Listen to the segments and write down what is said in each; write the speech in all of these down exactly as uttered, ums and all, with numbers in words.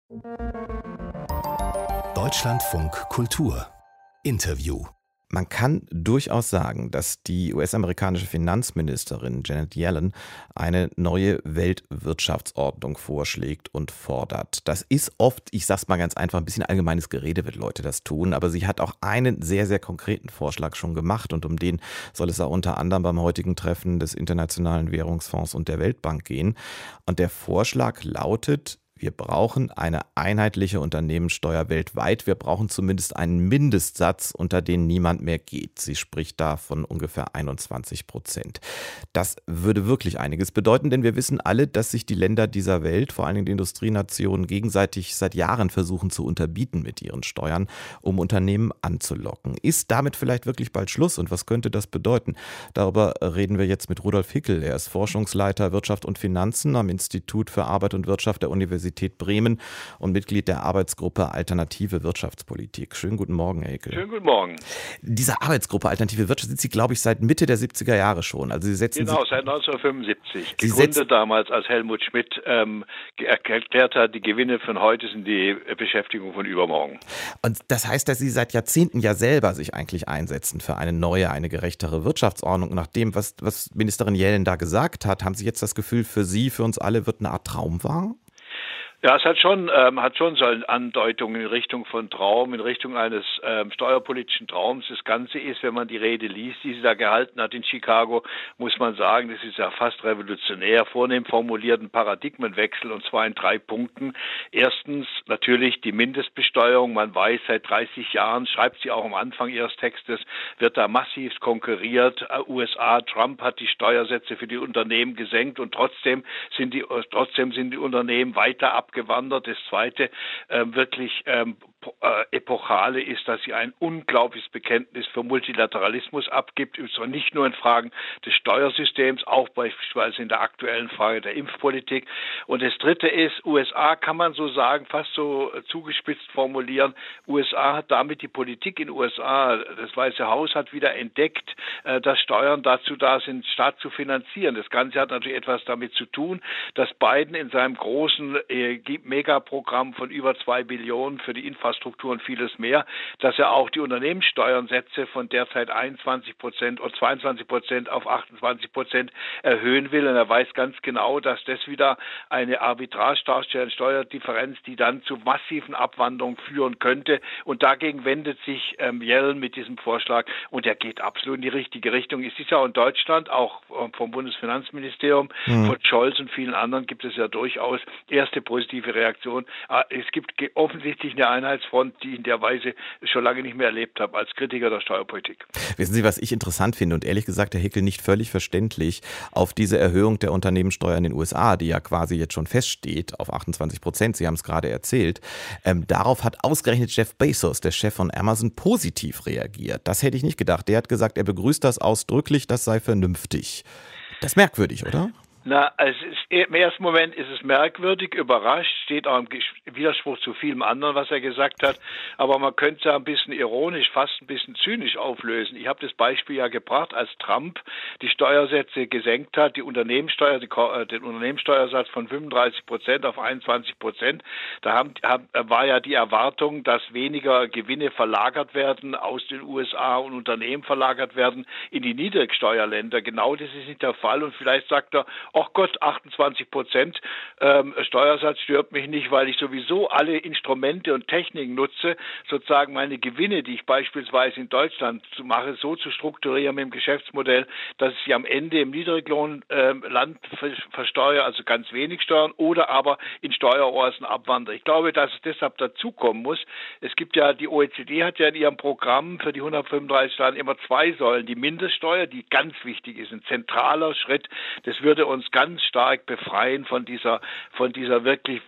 Deutschlandfunk Kultur Interview. Man kann durchaus sagen, dass die U S-amerikanische Finanzministerin Janet Yellen eine neue Weltwirtschaftsordnung vorschlägt und fordert. Das ist oft, ich sag's mal ganz einfach, ein bisschen allgemeines Gerede, wenn Leute das tun, aber sie hat auch einen sehr, sehr konkreten Vorschlag schon gemacht und um den soll es auch unter anderem beim heutigen Treffen des Internationalen Währungsfonds und der Weltbank gehen. Und der Vorschlag lautet: Wir brauchen eine einheitliche Unternehmenssteuer weltweit. Wir brauchen zumindest einen Mindestsatz, unter den niemand mehr geht. Sie spricht da von ungefähr einundzwanzig Prozent. Das würde wirklich einiges bedeuten, denn wir wissen alle, dass sich die Länder dieser Welt, vor allem die Industrienationen, gegenseitig seit Jahren versuchen zu unterbieten mit ihren Steuern, um Unternehmen anzulocken. Ist damit vielleicht wirklich bald Schluss und was könnte das bedeuten? Darüber reden wir jetzt mit Rudolf Hickel. Er ist Forschungsleiter Wirtschaft und Finanzen am Institut für Arbeit und Wirtschaft der Universität Bremen und Mitglied der Arbeitsgruppe Alternative Wirtschaftspolitik. Schönen guten Morgen, Herr Hickel. Schönen guten Morgen. Diese Arbeitsgruppe Alternative Wirtschaft sind Sie, glaube ich, seit Mitte der siebziger Jahre schon. Also Sie setzen genau, sich, seit neunzehnhundertfünfundsiebzig. Sie Gegründet setzen, damals, als Helmut Schmidt ähm, erklärt hat, die Gewinne von heute sind die Beschäftigung von übermorgen. Und das heißt, dass Sie seit Jahrzehnten ja selber sich eigentlich einsetzen für eine neue, eine gerechtere Wirtschaftsordnung. Nach dem, was, was Ministerin Yellen da gesagt hat, haben Sie jetzt das Gefühl, für Sie, für uns alle wird eine Art Traum wahr? Ja, es hat schon, ähm, hat schon so eine Andeutung in Richtung von Traum, in Richtung eines ähm, steuerpolitischen Traums. Das Ganze ist, wenn man die Rede liest, die sie da gehalten hat in Chicago, muss man sagen, das ist ja fast revolutionär, vornehm formulierten Paradigmenwechsel, und zwar in drei Punkten. Erstens natürlich die Mindestbesteuerung. Man weiß, seit dreißig Jahren, schreibt sie auch am Anfang ihres Textes, wird da massiv konkurriert. U S A, Trump hat die Steuersätze für die Unternehmen gesenkt und trotzdem sind die, trotzdem sind die Unternehmen weiter ab abgewandert. Das zweite äh, wirklich ähm, äh, epochale ist, dass sie ein unglaubliches Bekenntnis für Multilateralismus abgibt, und zwar nicht nur in Fragen des Steuersystems, auch beispielsweise in der aktuellen Frage der Impfpolitik. Und das dritte ist, U S A kann man so sagen, fast so äh, zugespitzt formulieren, U S A hat damit die Politik in U S A, das Weiße Haus hat wieder entdeckt, äh, dass Steuern dazu da sind, Staat zu finanzieren. Das Ganze hat natürlich etwas damit zu tun, dass Biden in seinem großen äh, Megaprogramm von über zwei Billionen für die Infrastruktur und vieles mehr, dass er auch die Unternehmenssteuernsätze von derzeit einundzwanzig Prozent oder zweiundzwanzig Prozent auf achtundzwanzig Prozent erhöhen will. Und er weiß ganz genau, dass das wieder eine Arbitrage darstellt, Steuerdifferenz, die dann zu massiven Abwanderungen führen könnte. Und dagegen wendet sich ähm, Yellen mit diesem Vorschlag, und er geht absolut in die richtige Richtung. Es ist ja auch in Deutschland, auch äh, vom Bundesfinanzministerium, mhm. von Scholz und vielen anderen gibt es ja durchaus erste positive Reaktion. Es gibt offensichtlich eine Einheitsfront, die ich in der Weise schon lange nicht mehr erlebt habe, als Kritiker der Steuerpolitik. Wissen Sie, was ich interessant finde und ehrlich gesagt, Herr Hickel, nicht völlig verständlich, auf diese Erhöhung der Unternehmenssteuer in den U S A, die ja quasi jetzt schon feststeht, auf achtundzwanzig Prozent, Sie haben es gerade erzählt, ähm, darauf hat ausgerechnet Jeff Bezos, der Chef von Amazon, positiv reagiert. Das hätte ich nicht gedacht. Der hat gesagt, er begrüßt das ausdrücklich, das sei vernünftig. Das ist merkwürdig, oder? Na, es ist, im ersten Moment ist es merkwürdig, überrascht, steht auch im Widerspruch zu vielem anderen, was er gesagt hat, aber man könnte es ja ein bisschen ironisch, fast ein bisschen zynisch auflösen. Ich habe das Beispiel ja gebracht, als Trump die Steuersätze gesenkt hat, die Unternehmenssteuer, die, den Unternehmenssteuersatz von fünfunddreißig Prozent auf einundzwanzig Prozent, da haben, haben, war ja die Erwartung, dass weniger Gewinne verlagert werden aus den U S A und Unternehmen verlagert werden in die Niedrigsteuerländer. Genau das ist nicht der Fall, und vielleicht sagt er, ach Gott, achtundzwanzig Prozent ähm, Steuersatz stört mich nicht, weil ich sowieso alle Instrumente und Techniken nutze, sozusagen meine Gewinne, die ich beispielsweise in Deutschland mache, so zu strukturieren mit dem Geschäftsmodell, dass ich sie am Ende im Niedriglohnland ähm, versteuere, also ganz wenig Steuern, oder aber in Steueroasen abwandere. Ich glaube, dass es deshalb dazukommen muss. Es gibt ja, die O E C D hat ja in ihrem Programm für die hundertfünfunddreißig Staaten immer zwei Säulen. Die Mindeststeuer, die ganz wichtig ist, ein zentraler Schritt. Das würde uns ganz stark befreien von dieser, von dieser wirklich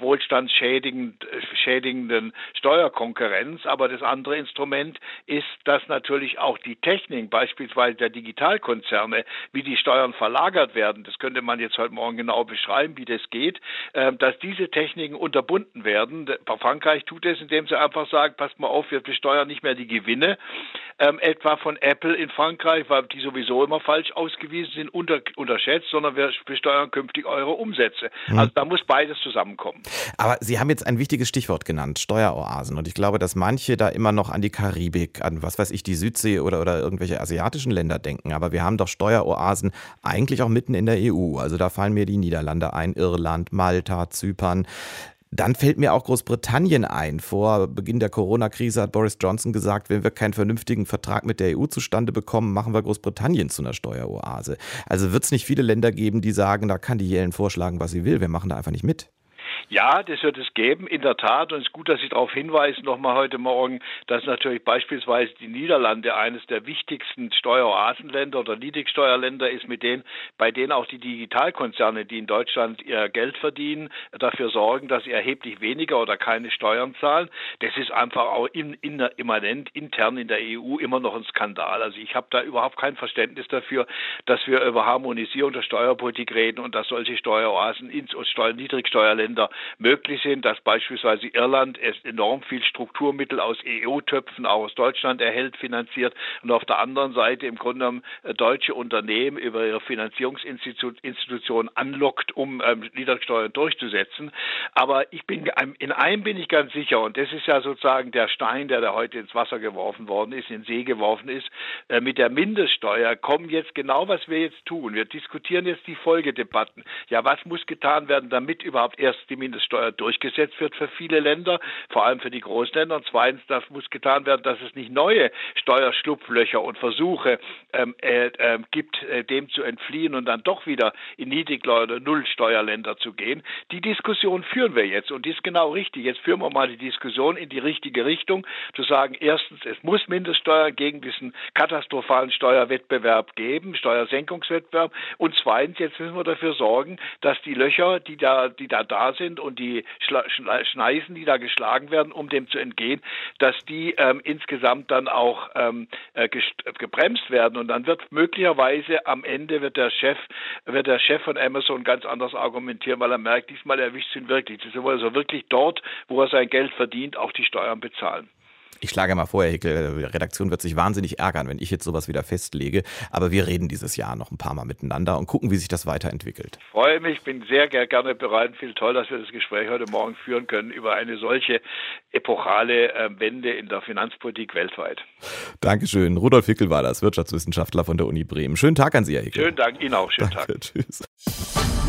wohlstandsschädigenden Steuerkonkurrenz. Aber das andere Instrument ist, dass natürlich auch die Technik, beispielsweise der Digitalkonzerne, wie die Steuern verlagert werden, das könnte man jetzt heute Morgen genau beschreiben, wie das geht, dass diese Techniken unterbunden werden. Frankreich tut es, indem sie einfach sagen, passt mal auf, wir besteuern nicht mehr die Gewinne, ähm, etwa von Apple in Frankreich, weil die sowieso immer falsch ausgewiesen sind, unter, unterschätzt, sondern wir besteuern besteuern künftig eure Umsätze. Hm. Also da muss beides zusammenkommen. Aber Sie haben jetzt ein wichtiges Stichwort genannt, Steueroasen. Und ich glaube, dass manche da immer noch an die Karibik, an was weiß ich, die Südsee oder, oder irgendwelche asiatischen Länder denken. Aber wir haben doch Steueroasen eigentlich auch mitten in der E U. Also da fallen mir die Niederlande ein, Irland, Malta, Zypern. Dann fällt mir auch Großbritannien ein. Vor Beginn der Corona-Krise hat Boris Johnson gesagt, wenn wir keinen vernünftigen Vertrag mit der E U zustande bekommen, machen wir Großbritannien zu einer Steueroase. Also wird es nicht viele Länder geben, die sagen, da kann die Yellen vorschlagen, was sie will. Wir machen da einfach nicht mit. Ja, das wird es geben, in der Tat. Und es ist gut, dass Sie darauf hinweisen, nochmal heute Morgen, dass natürlich beispielsweise die Niederlande eines der wichtigsten Steueroasenländer oder Niedrigsteuerländer ist, mit denen, bei denen auch die Digitalkonzerne, die in Deutschland ihr Geld verdienen, dafür sorgen, dass sie erheblich weniger oder keine Steuern zahlen. Das ist einfach auch in, in, immanent intern in der E U immer noch ein Skandal. Also ich habe da überhaupt kein Verständnis dafür, dass wir über Harmonisierung der Steuerpolitik reden und dass solche Steueroasen und Niedrigsteuerländer möglich sind, dass beispielsweise Irland enorm viel Strukturmittel aus E U-Töpfen, auch aus Deutschland erhält, finanziert und auf der anderen Seite im Grunde genommen deutsche Unternehmen über ihre Finanzierungsinstitutionen anlockt, um ähm, Niedrigsteuern durchzusetzen. Aber ich bin in einem bin ich ganz sicher, und das ist ja sozusagen der Stein, der da heute ins Wasser geworfen worden ist, in den See geworfen ist, äh, mit der Mindeststeuer kommen jetzt genau, was wir jetzt tun. Wir diskutieren jetzt die Folgedebatten. Ja, was muss getan werden, damit überhaupt erst die Mindeststeuer durchgesetzt wird für viele Länder, vor allem für die Großländer. Und zweitens, das muss getan werden, dass es nicht neue Steuerschlupflöcher und Versuche ähm, äh, äh, gibt, äh, dem zu entfliehen und dann doch wieder in Niedrigsteuer- oder Nullsteuerländer zu gehen. Die Diskussion führen wir jetzt und die ist genau richtig. Jetzt führen wir mal die Diskussion in die richtige Richtung, zu sagen, erstens, es muss Mindeststeuer gegen diesen katastrophalen Steuerwettbewerb geben, Steuersenkungswettbewerb, und zweitens, jetzt müssen wir dafür sorgen, dass die Löcher, die da, die da da sind und die Schneisen, die da geschlagen werden, um dem zu entgehen, dass die ähm, insgesamt dann auch ähm, äh, gebremst werden. Und dann wird möglicherweise am Ende wird der Chef, wird der Chef von Amazon ganz anders argumentieren, weil er merkt, diesmal erwischt ihn wirklich. Das ist also wirklich dort, wo er sein Geld verdient, auch die Steuern bezahlen. Ich schlage mal vor, Herr Hickel, die Redaktion wird sich wahnsinnig ärgern, wenn ich jetzt sowas wieder festlege. Aber wir reden dieses Jahr noch ein paar Mal miteinander und gucken, wie sich das weiterentwickelt. Ich freue mich, bin sehr gerne bereit. Viel toll, dass wir das Gespräch heute Morgen führen können über eine solche epochale äh, Wende in der Finanzpolitik weltweit. Dankeschön. Rudolf Hickel war das, Wirtschaftswissenschaftler von der Uni Bremen. Schönen Tag an Sie, Herr Hickel. Schönen Dank Ihnen auch. Schönen Danke, Tag. Tschüss.